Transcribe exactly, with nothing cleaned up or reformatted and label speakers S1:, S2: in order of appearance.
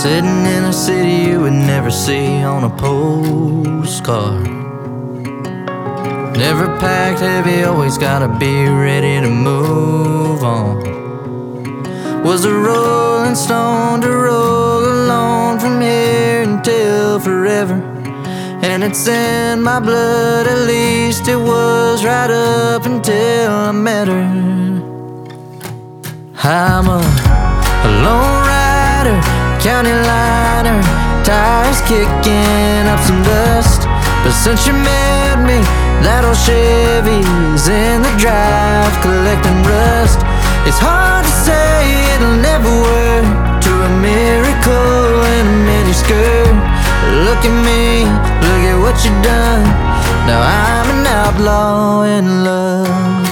S1: Sitting in a city you would never see on a postcard. Never packed heavy, always gotta be ready to move on. Was a rolling stone to roll along from here until forever. And it's in my blood, at least it was right up until I met her. I'm a, a lone rider, county liner, tires kicking up some dust. But since you met me, that old Chevy's in the drive collecting rust. It's hard to say it'll never work to a miracle in a miniskirt. Look at me, look at what you done. Now I'm an outlaw in love.